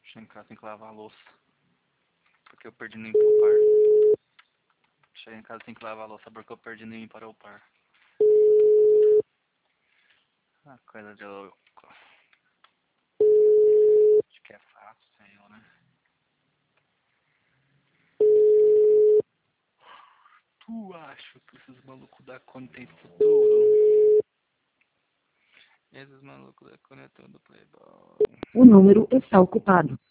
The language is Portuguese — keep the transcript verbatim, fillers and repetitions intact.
Cheguei em casa, tem que lavar a louça. Porque eu perdi nem para o par. Cheguei em casa, tem que lavar a louça porque eu perdi nem para o par. Ah, coisa de louco. Acho que é fácil, senhor, né? Tu acha que esses malucos da Cone tem futuro? Esses malucos da Cone é tudo playboy. O número está ocupado.